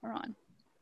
We're on.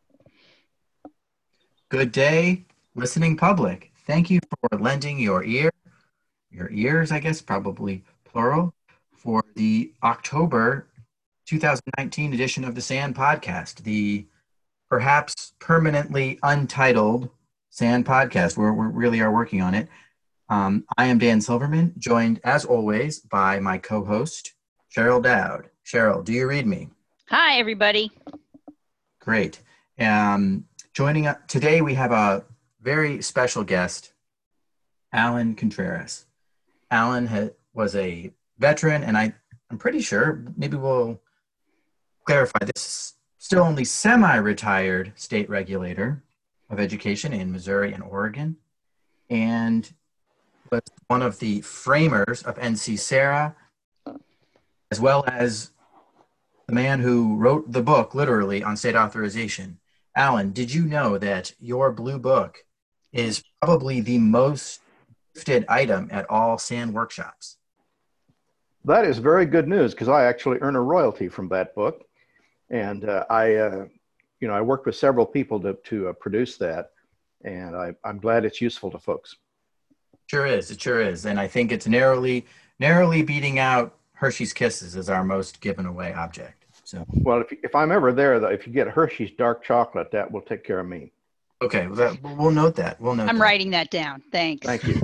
Good day, listening public. Thank you for lending your ears, I guess, probably plural, for the October 2019 edition of the SAN podcast, the perhaps permanently untitled SAN podcast. We really are working on it. I am Dan Silverman, joined as always by my co-host, Cheryl Dowd. Cheryl, do you read me? Hi, everybody. Great. Joining us today, we have a very special guest, Alan Contreras. Alan was a veteran, and I'm pretty sure, maybe we'll clarify, this is still only semi-retired state regulator of education in Missouri and Oregon, and was one of the framers of NC-SARA, as well as the man who wrote the book, literally, on state authorization. Alan, did you know that your blue book is probably the most gifted item at all SAN workshops? That is very good news because I actually earn a royalty from that book. And I worked with several people to produce that. And I'm glad it's useful to folks. Sure is. It sure is. And I think it's narrowly beating out Hershey's Kisses as our most given away object. So, well, if I'm ever there, if you get Hershey's dark chocolate, that will take care of me. Okay, we'll note that. I'm writing that down. Thanks. Thank you.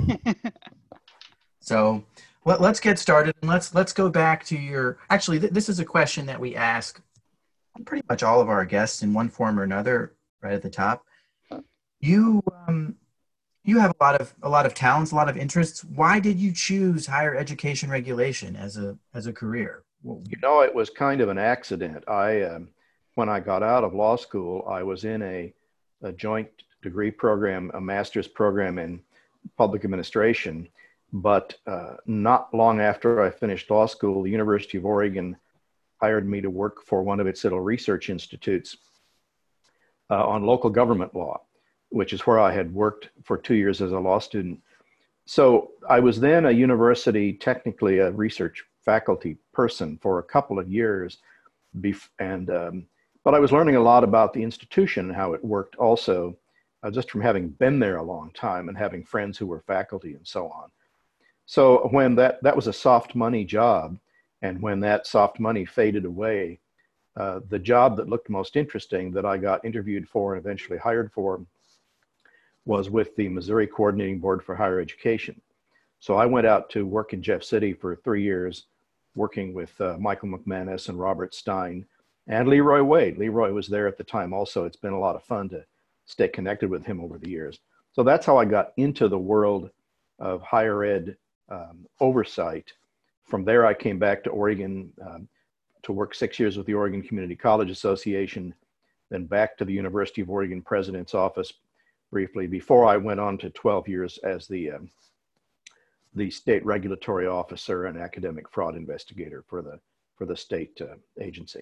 So let's get started, and let's go back to your. Actually, this is a question that we ask pretty much all of our guests in one form or another. Right at the top, you have a lot of talents, a lot of interests. Why did you choose higher education regulation as a career? It was kind of an accident. When I got out of law school, I was in a joint degree program, a master's program in public administration. But not long after I finished law school, the University of Oregon hired me to work for one of its little research institutes on local government law, which is where I had worked for 2 years as a law student. So I was then a university, technically a research faculty person for a couple of years. But I was learning a lot about the institution and how it worked also, just from having been there a long time and having friends who were faculty and so on. So when that was a soft money job, and when that soft money faded away, the job that looked most interesting that I got interviewed for and eventually hired for was with the Missouri Coordinating Board for Higher Education. So I went out to work in Jeff City for 3 years, working with Michael McManus and Robert Stein and Leroy Wade. Leroy was there at the time also. It's been a lot of fun to stay connected with him over the years. So that's how I got into the world of higher ed oversight. From there, I came back to Oregon to work 6 years with the Oregon Community College Association, then back to the University of Oregon President's Office briefly, before I went on to 12 years as the state regulatory officer and academic fraud investigator for the state agency.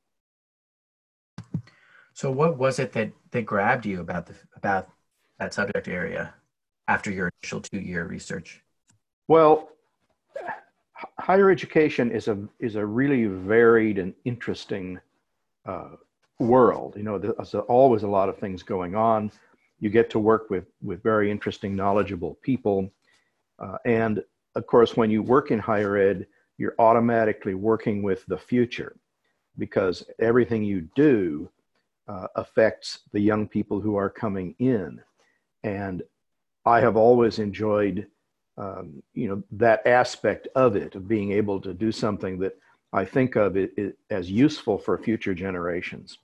So what was it that grabbed you about that subject area after your initial 2-year research? Well, higher education is a really varied and interesting world. There's always a lot of things going on. You get to work with very interesting, knowledgeable people. And of course, when you work in higher ed, you're automatically working with the future, because everything you do affects the young people who are coming in. And I have always enjoyed that aspect of it, of being able to do something that I think of it as useful for future generations.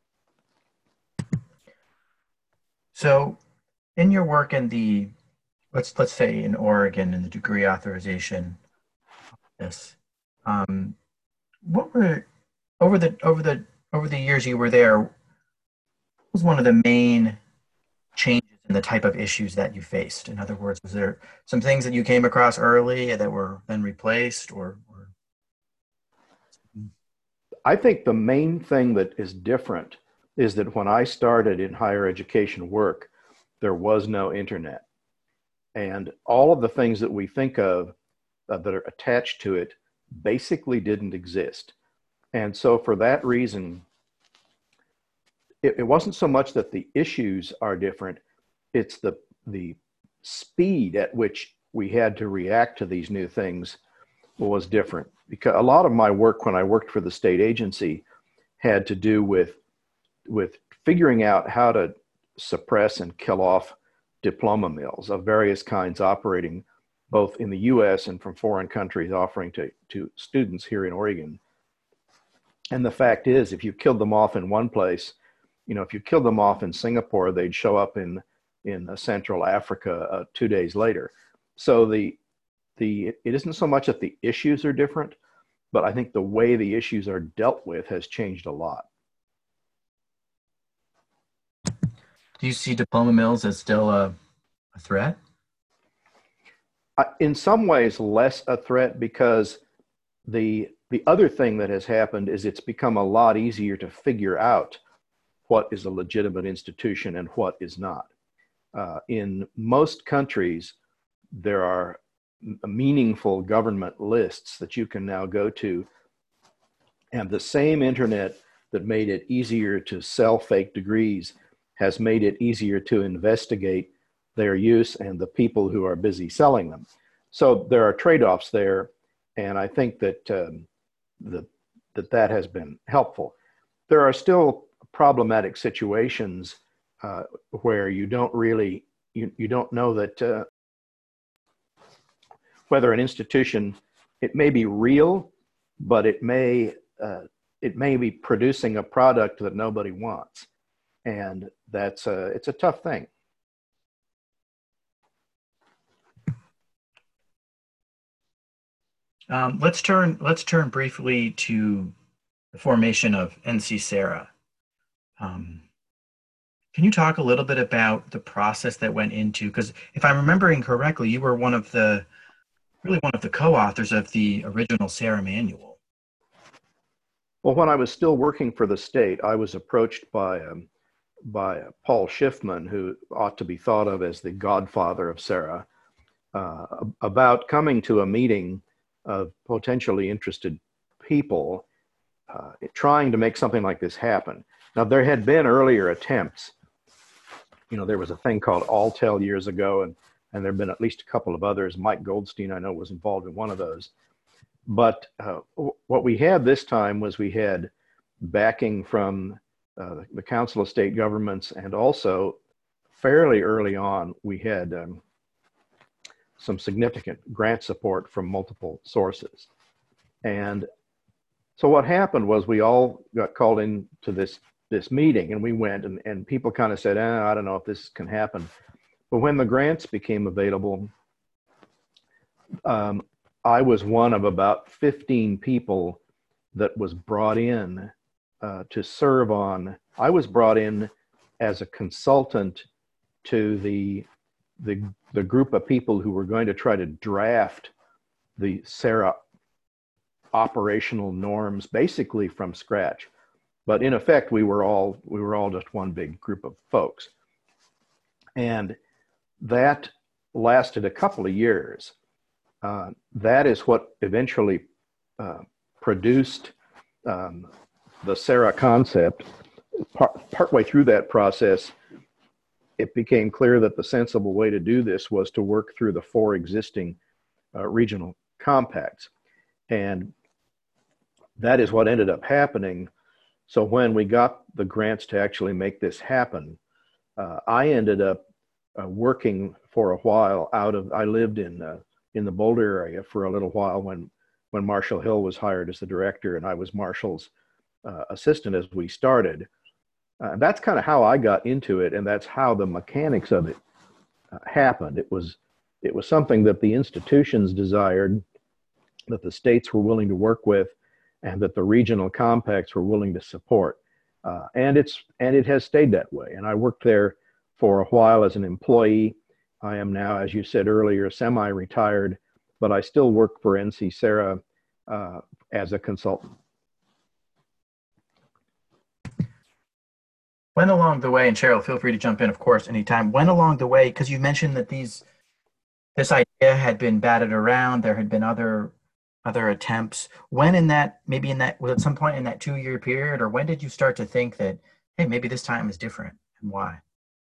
So in your work in the, let's say in Oregon, in the degree authorization, what were, over the years you were there, what was one of the main changes in the type of issues that you faced? In other words, was there some things that you came across early that were then replaced, or? I think the main thing that is different is that when I started in higher education work, there was no internet. And all of the things that we think of that are attached to it basically didn't exist. And so for that reason, it wasn't so much that the issues are different, it's the speed at which we had to react to these new things was different. Because a lot of my work when I worked for the state agency had to do with figuring out how to suppress and kill off diploma mills of various kinds operating both in the US and from foreign countries offering to students here in Oregon. And the fact is, if you killed them off in one place, if you killed them off in Singapore, they'd show up in Central Africa 2 days later. So it isn't so much that the issues are different, but I think the way the issues are dealt with has changed a lot. Do you see diploma mills as still a threat? In some ways, less a threat, because the other thing that has happened is it's become a lot easier to figure out what is a legitimate institution and what is not. In most countries, there are meaningful government lists that you can now go to, and the same internet that made it easier to sell fake degrees has made it easier to investigate their use and the people who are busy selling them. So there are trade-offs there, and I think that that has been helpful. There are still problematic situations where you don't really, you don't know that whether an institution, it may be real, but it may be producing a product that nobody wants. And it's a tough thing. Let's turn briefly to the formation of NC-SARA. Can you talk a little bit about the process that went into, because if I'm remembering correctly, you were one of the co-authors of the original SARA manual. Well, when I was still working for the state, I was approached by Paul Schiffman, who ought to be thought of as the godfather of SARA, about coming to a meeting of potentially interested people trying to make something like this happen. Now, there had been earlier attempts. There was a thing called Alltel years ago, and there have been at least a couple of others. Mike Goldstein, I know, was involved in one of those. But what we had this time was we had backing from the Council of State Governments, and also fairly early on, we had some significant grant support from multiple sources. And so what happened was we all got called into this meeting, and we went, and people kind of said, I don't know if this can happen. But when the grants became available, I was one of about 15 people that was brought in to serve on. I was brought in as a consultant to the group of people who were going to try to draft the SARA operational norms basically from scratch. But in effect, we were all just one big group of folks. And that lasted a couple of years. That is what eventually produced the SARA concept. Partway through that process, it became clear that the sensible way to do this was to work through the 4 existing regional compacts. And that is what ended up happening. So when we got the grants to actually make this happen, I ended up working for a while I lived in the Boulder area for a little while when Marshall Hill was hired as the director, and I was Marshall's assistant as we started. That's kind of how I got into it, and that's how the mechanics of it happened. It was something that the institutions desired, that the states were willing to work with, and that the regional compacts were willing to support. And it has stayed that way. And I worked there for a while as an employee. I am now, as you said earlier, semi-retired, but I still work for NC-SARA as a consultant. When along the way, and Cheryl, feel free to jump in, of course, anytime. When along the way, because you mentioned that this idea had been batted around, there had been other attempts. When was at some point in that 2-year period, or when did you start to think that, hey, maybe this time is different, and why?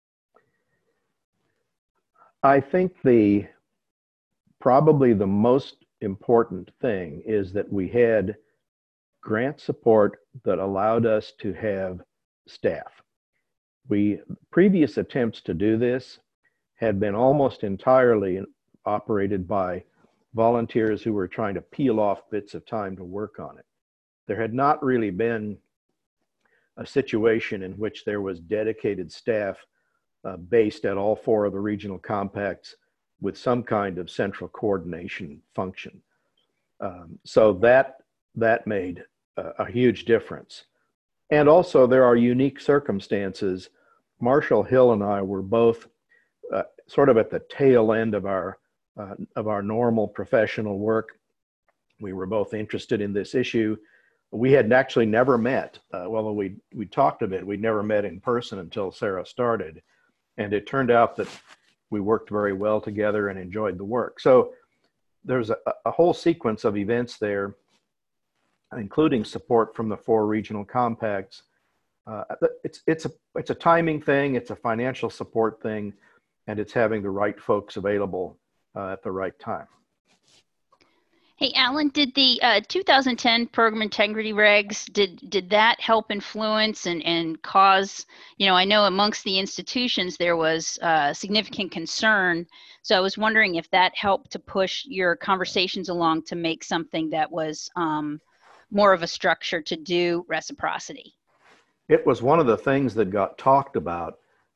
I think probably the most important thing is that we had grant support that allowed us to have staff. Previous attempts to do this had been almost entirely operated by volunteers who were trying to peel off bits of time to work on it. There had not really been a situation in which there was dedicated staff based at all four of the regional compacts with some kind of central coordination function. So that made a huge difference. And also there are unique circumstances. Marshall Hill and I were both sort of at the tail end of our normal professional work. We were both interested in this issue. We had actually never met. Well, we talked a bit. We'd never met in person until Sarah started. And it turned out that we worked very well together and enjoyed the work. So there's a whole sequence of events there, including support from the four regional compacts. It's a timing thing, it's a financial support thing, and it's having the right folks available at the right time. Hey, Alan, did the 2010 program integrity regs, did that help influence and cause, I know amongst the institutions there was significant concern. So I was wondering if that helped to push your conversations along to make something that was more of a structure to do reciprocity. It was one of the things that got talked about.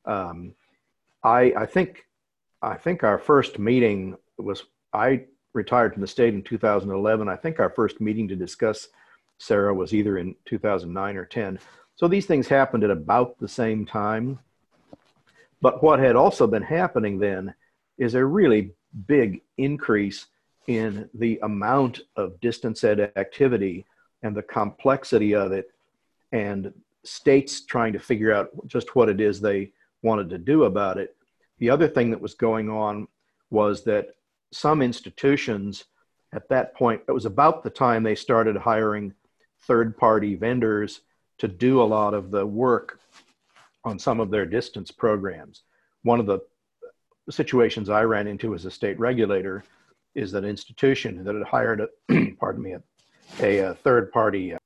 I think our first meeting was, I retired from the state in 2011. I think our first meeting to discuss Sarah was either in 2009 or 10. So these things happened at about the same time. But what had also been happening then is a really big increase in the amount of distance ed activity and the complexity of it, and states trying to figure out just what it is they wanted to do about it. The other thing that was going on was that some institutions at that point, it was about the time they started hiring third-party vendors to do a lot of the work on some of their distance programs. One of the situations I ran into as a state regulator is that institution that had hired a third-party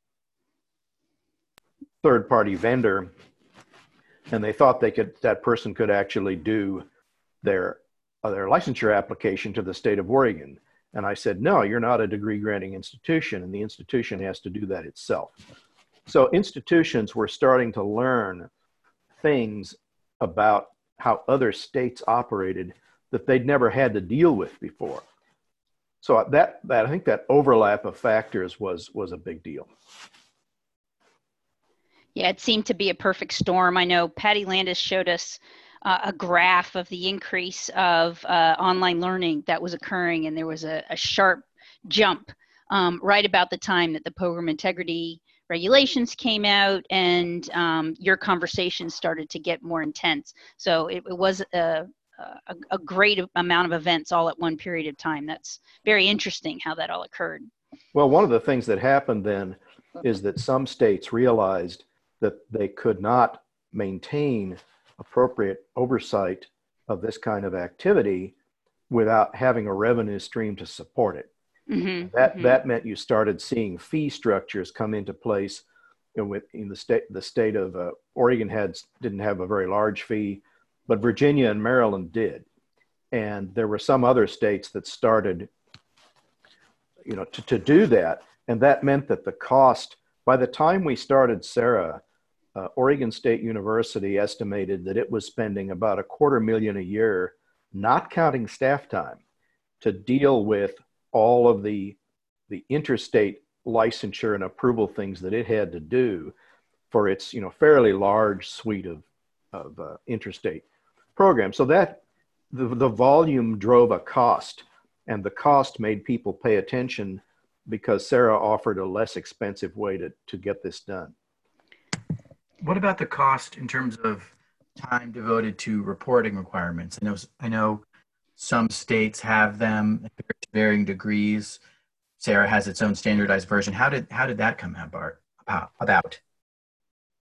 vendor, and they thought that person could actually do their licensure application to the state of Oregon. And I said, no, you're not a degree granting institution, and the institution has to do that itself. So institutions were starting to learn things about how other states operated that they'd never had to deal with before. So I think that overlap of factors was a big deal. Yeah, it seemed to be a perfect storm. I know Patty Landis showed us a graph of the increase of online learning that was occurring, and there was a sharp jump right about the time that the program integrity regulations came out, and your conversations started to get more intense. So it was a great amount of events all at one period of time. That's very interesting how that all occurred. Well, one of the things that happened then is that some states realized that they could not maintain appropriate oversight of this kind of activity without having a revenue stream to support it. Mm-hmm, that meant you started seeing fee structures come into place. The state of Oregon didn't have a very large fee, but Virginia and Maryland did, and there were some other states that started, to do that, and that meant that the cost. By the time we started Sarah, Oregon State University estimated that it was spending about $250,000 a year, not counting staff time, to deal with all of the interstate licensure and approval things that it had to do for its fairly large suite of interstate programs. So that the volume drove a cost, and the cost made people pay attention because Sarah offered a less expensive way to get this done. What about the cost in terms of time devoted to reporting requirements? I know some states have them to varying degrees. Sarah has its own standardized version. How did that come about?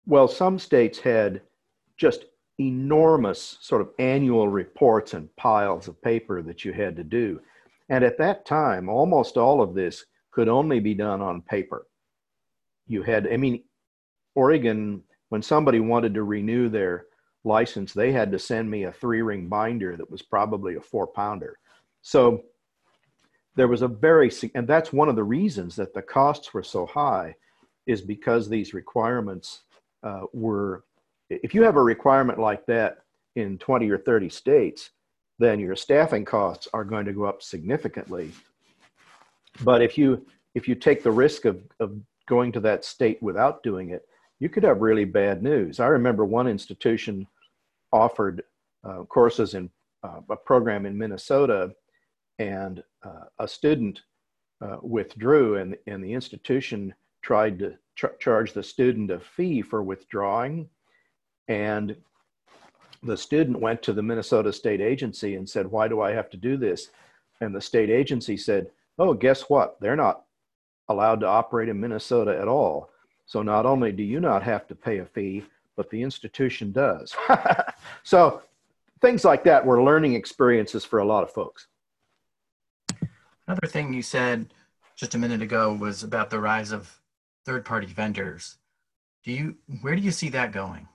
Well, some states had just enormous sort of annual reports and piles of paper that you had to do. And at that time, almost all of this could only be done on paper. You had, I mean, Oregon, when somebody wanted to renew their license, they had to send me a 3-ring binder that was probably a 4-pounder. So there was a very, and that's one of the reasons that the costs were so high, is because these requirements were, if you have a requirement like that in 20 or 30 states, then your staffing costs are going to go up significantly. But if you take the risk of going to that state without doing it, you could have really bad news. I remember one institution offered courses in a program in Minnesota, and a student withdrew, and the institution tried to charge the student a fee for withdrawing. And the student went to the Minnesota State Agency and said, "Why do I have to do this?" And the state agency said, "Oh, guess what? They're not allowed to operate in Minnesota at all. So not only do you not have to pay a fee, but the institution does." So things like that were learning experiences for a lot of folks. Another thing you said just a minute ago was about the rise of third-party vendors. Where do you see that going?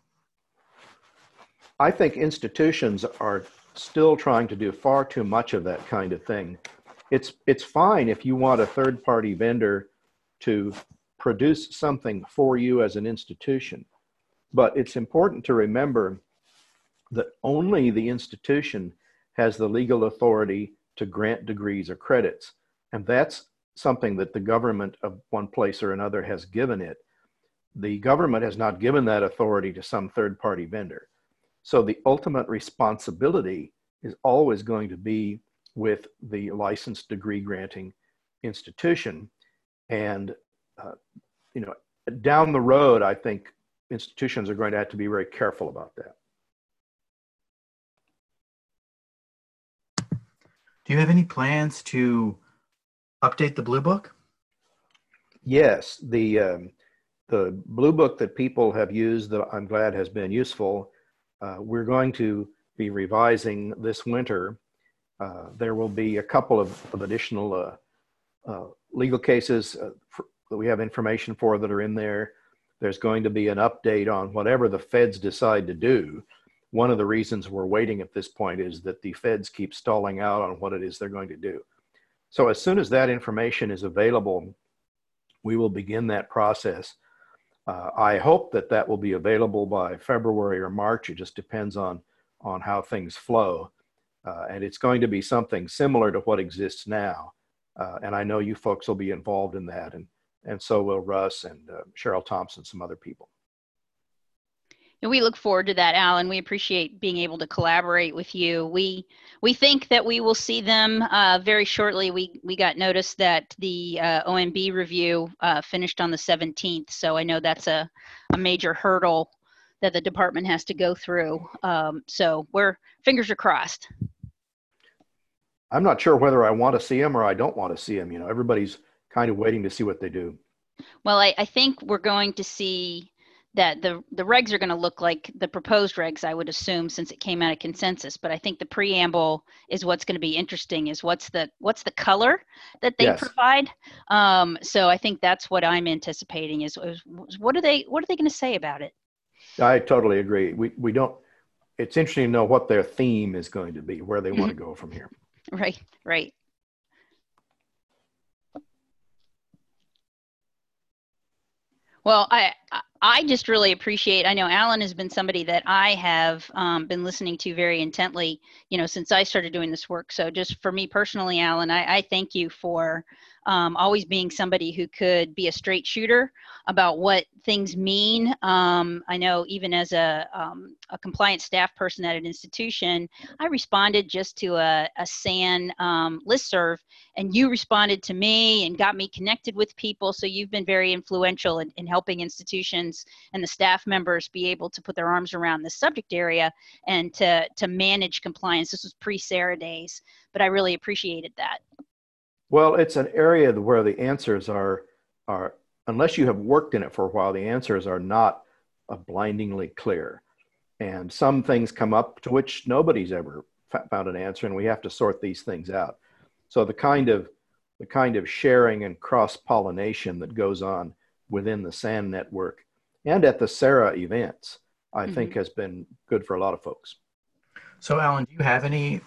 I think institutions are still trying to do far too much of that kind of thing. It's fine if you want a third-party vendor to produce something for you as an institution, but it's important to remember that only the institution has the legal authority to grant degrees or credits, and that's something that the government of one place or another has given it. The government has not given that authority to some third-party vendor. So the ultimate responsibility is always going to be with the licensed degree granting institution. And, down the road, I think institutions are going to have to be very careful about that. Do you have any plans to update the Blue Book? Yes, the Blue Book that people have used, that I'm glad has been useful, we're going to be revising this winter. There will be a couple of additional legal cases that we have information for that are in there. There's going to be an update on whatever the feds decide to do. One of the reasons we're waiting at this point is that the feds keep stalling out on what it is they're going to do. So as soon as that information is available, we will begin that process. I hope that that will be available by February or March. It just depends on how things flow. And it's going to be something similar to what exists now. And I know you folks will be involved in that, and so will Russ and Cheryl Thompson, some other people. And we look forward to that, Alan. We appreciate being able to collaborate with you. We think that we will see them very shortly. We got notice that the OMB review finished on the 17th, so I know that's a major hurdle that the department has to go through. So fingers are crossed. I'm not sure whether I want to see them or I don't want to see them. Everybody's kind of waiting to see what they do. Well, I think we're going to see that the regs are going to look like the proposed regs, I would assume, since it came out of consensus. But I think the preamble is what's going to be interesting, is what's the color that they provide. So I think that's what I'm anticipating is what are they going to say about it? I totally agree. We don't. It's interesting to know what their theme is going to be, where they want to go from here. Right. Well, I just really appreciate, I know Alan has been somebody that I have been listening to very intently, since I started doing this work. So just for me personally, Alan, I thank you for always being somebody who could be a straight shooter about what things mean. I know even as a compliance staff person at an institution, I responded just to a SAN listserv, and you responded to me and got me connected with people. So you've been very influential in helping institutions and the staff members be able to put their arms around this subject area and to manage compliance. This was pre-SARA days, but I really appreciated that. Well, it's an area where the answers are unless you have worked in it for a while, the answers are not blindingly clear. And some things come up to which nobody's ever found an answer, and we have to sort these things out. So the kind of sharing and cross-pollination that goes on within the SAN network and at the SARA events, I think has been good for a lot of folks. So Alan, do you have any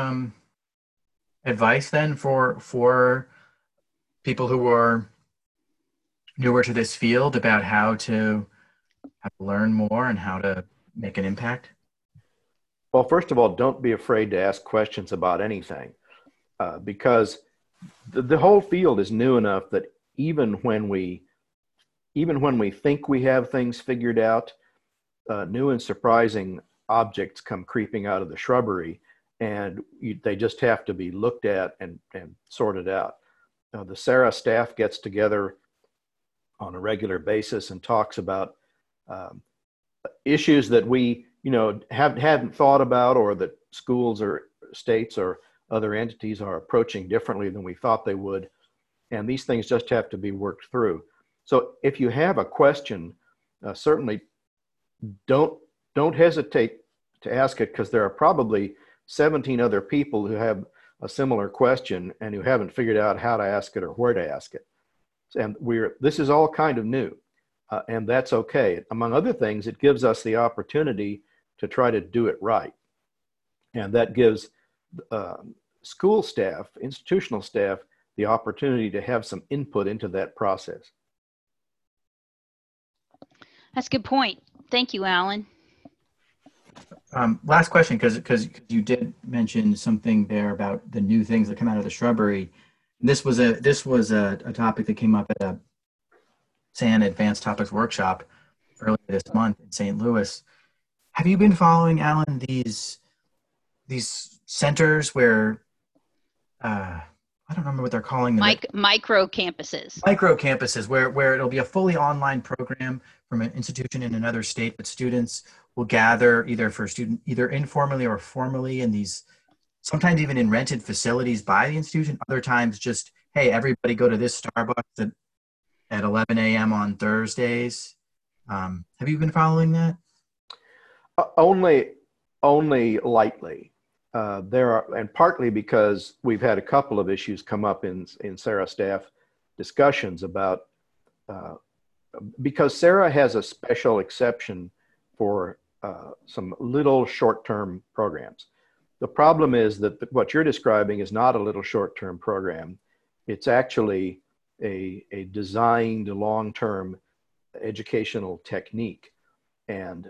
advice then for people who are newer to this field about how to learn more and how to make an impact? Well, first of all, don't be afraid to ask questions about anything, because the whole field is new enough that even when we think we have things figured out, new and surprising objects come creeping out of the shrubbery, and they just have to be looked at and sorted out. The SARA staff gets together on a regular basis and talks about issues that we hadn't thought about, or that schools or states or other entities are approaching differently than we thought they would. And these things just have to be worked through. So if you have a question, certainly don't hesitate to ask it, because there are probably 17 other people who have a similar question and who haven't figured out how to ask it or where to ask it. And this is all kind of new, and that's okay. Among other things, it gives us the opportunity to try to do it right. And that gives school staff, institutional staff, the opportunity to have some input into that process. That's a good point. Thank you, Alan. Last question, because you did mention something there about the new things that come out of the shrubbery. This was a topic that came up at a SAN Advanced Topics workshop earlier this month in St. Louis. Have you been following, Alan, these centers where I don't remember what they're calling them. Micro campuses. Micro campuses, where it'll be a fully online program from an institution in another state, but students will gather either informally or formally in these, sometimes even in rented facilities by the institution. Other times just, hey, everybody go to this Starbucks at 11 a.m. on Thursdays. Have you been following that? Only lightly. And partly because we've had a couple of issues come up in SARA staff discussions about, because SARA has a special exception for some little short-term programs. The problem is that what you're describing is not a little short-term program. It's actually a designed long-term educational technique. And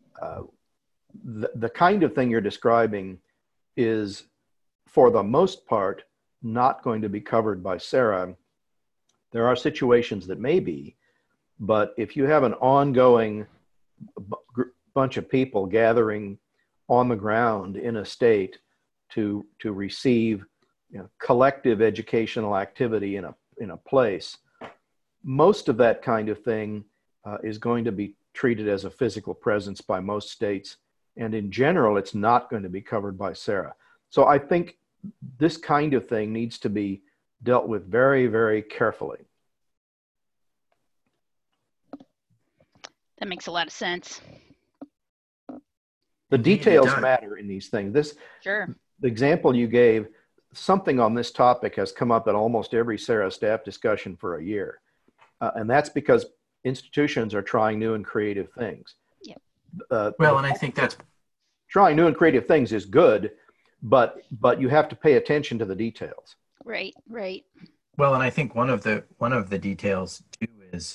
the kind of thing you're describing is, for the most part, not going to be covered by SARA. There are situations that may be, but if you have an ongoing bunch of people gathering on the ground in a state to receive collective educational activity in a place, most of that kind of thing is going to be treated as a physical presence by most states. And in general, it's not going to be covered by SARA. So I think this kind of thing needs to be dealt with very, very carefully. That makes a lot of sense. The details matter in these things. Sure. The example you gave, something on this topic has come up at almost every SARA staff discussion for a year. And that's because institutions are trying new and creative things. Yep. And I think that's trying new and creative things is good, but you have to pay attention to the details. Right. Well, and I think one of the details too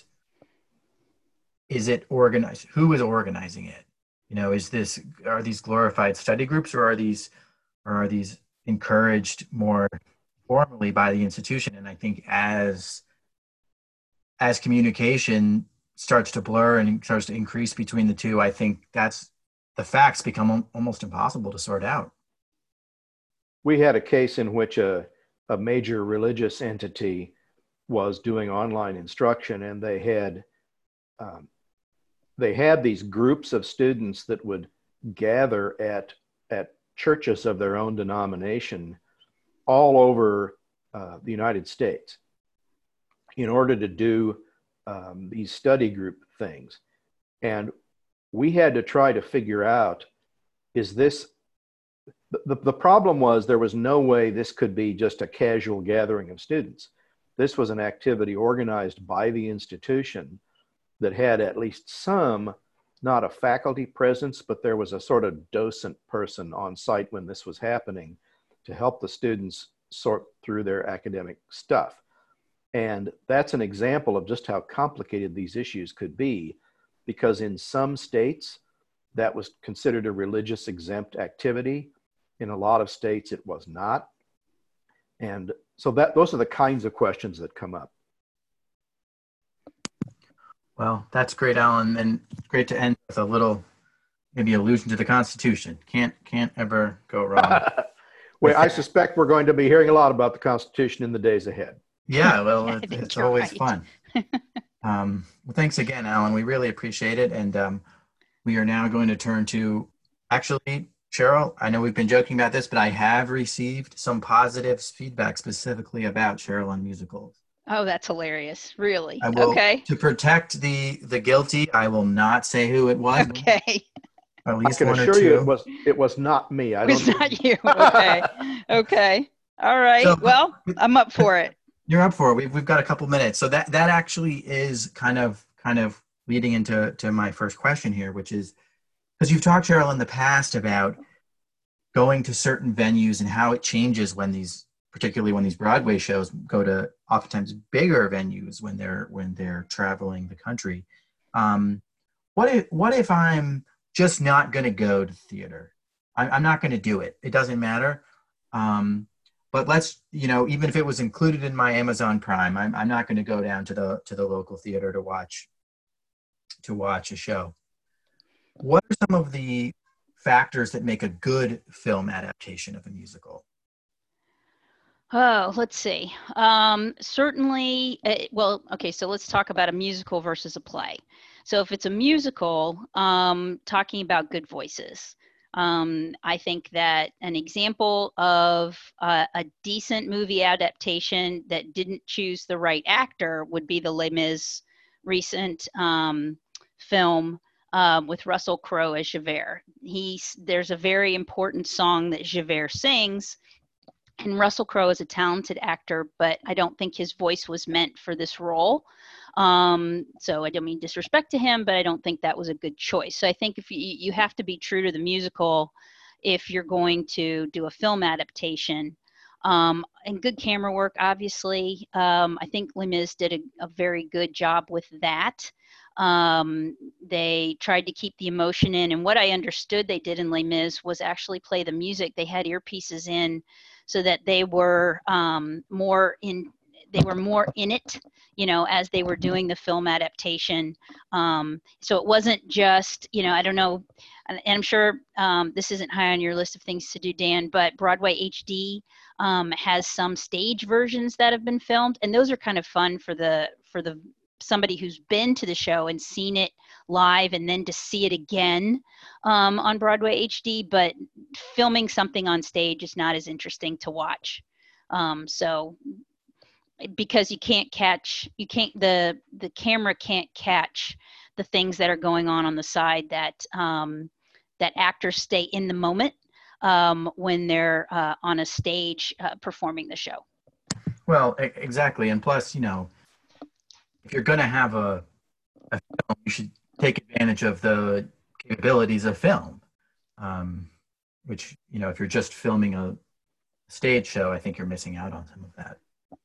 is it organized? Who is organizing it? Are these glorified study groups, or are these encouraged more formally by the institution? And I think as communication starts to blur and starts to increase between the two, I think the facts become almost impossible to sort out. We had a case in which a major religious entity was doing online instruction, and they had these groups of students that would gather at churches of their own denomination all over the United States in order to do these study group things. And we had to try to figure out, is this, the problem was there was no way this could be just a casual gathering of students. This was an activity organized by the institution that had at least some, not a faculty presence, but there was a sort of docent person on site when this was happening to help the students sort through their academic stuff. And that's an example of just how complicated these issues could be, because in some states that was considered a religious exempt activity. In a lot of states it was not. And so those are the kinds of questions that come up. Well, that's great, Alan, and great to end with a little maybe allusion to the Constitution. Can't ever go wrong. Well, I suspect we're going to be hearing a lot about the Constitution in the days ahead. Yeah, well, it's always right. fun. Well, thanks again, Alan. We really appreciate it. And we are now going to turn to, actually, Cheryl, I know we've been joking about this, but I have received some positive feedback specifically about Cheryl on musicals. Oh, that's hilarious. Really? I will, okay. To protect the guilty, I will not say who it was. Okay. Or at least I can one assure or two. you it was not me. It's not you. Okay. Okay. All right. So, well, I'm up for it. You're up for it. We've got a couple minutes. So that actually is kind of leading into my first question here, which is, because you've talked, Cheryl, in the past about going to certain venues and how it changes when particularly when these Broadway shows go to oftentimes bigger venues when they're traveling the country. What if I'm just not going to go to theater? I'm not going to do it. It doesn't matter. But let's, even if it was included in my Amazon Prime, I'm not going to go down to the local theater to watch a show. What are some of the factors that make a good film adaptation of a musical? Oh, let's see. Certainly, okay, so let's talk about a musical versus a play. So if it's a musical, talking about good voices. I think that an example of a decent movie adaptation that didn't choose the right actor would be the Les Mis recent film with Russell Crowe as Javert. There's a very important song that Javert sings, and Russell Crowe is a talented actor, but I don't think his voice was meant for this role. So I don't mean disrespect to him, but I don't think that was a good choice. So I think if you have to be true to the musical if you're going to do a film adaptation. And good camera work, obviously. I think Les Mis did a very good job with that. They tried to keep the emotion in, and what I understood they did in Les Mis was actually play the music. They had earpieces in so that they were more in it, as they were doing the film adaptation. So it wasn't just, I don't know, and I'm sure this isn't high on your list of things to do, Dan, but Broadway HD has some stage versions that have been filmed, and those are kind of fun for the somebody who's been to the show and seen it live and then to see it again on Broadway HD, but filming something on stage is not as interesting to watch. So because the camera can't catch the things that are going on the side that actors stay in the moment when they're on a stage performing the show. Well, exactly. And plus, if you're going to have a film, you should take advantage of the capabilities of film, which, if you're just filming a stage show, I think you're missing out on some of that.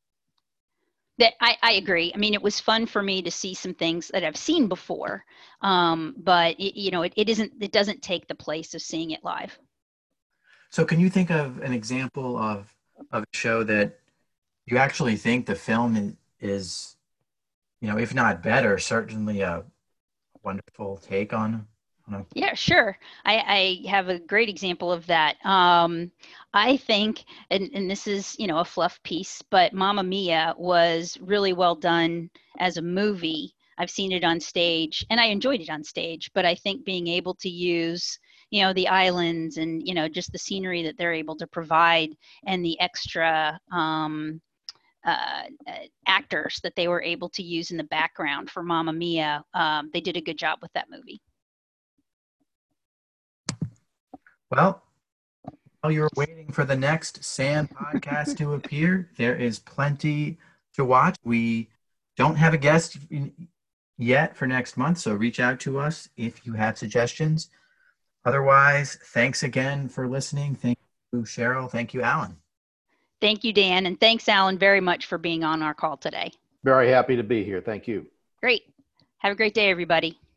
I agree. I mean, it was fun for me to see some things that I've seen before, but it doesn't take the place of seeing it live. So can you think of an example of a show that you actually think the film is if not better, certainly a wonderful take on a... Yeah, sure. I have a great example of that. I think, and this is, a fluff piece, but Mamma Mia was really well done as a movie. I've seen it on stage and I enjoyed it on stage, but I think being able to use, the islands and, just the scenery that they're able to provide and the extra actors that they were able to use in the background for Mamma Mia, they did a good job with that movie. Well, while you're waiting for the next SAN podcast to appear, there is plenty to watch. We don't have a guest yet for next month, so reach out to us if you have suggestions. Otherwise, thanks again for listening. Thank you, Cheryl. Thank you, Alan. Thank you, Dan. And thanks, Alan, very much for being on our call today. Very happy to be here. Thank you. Great. Have a great day, everybody.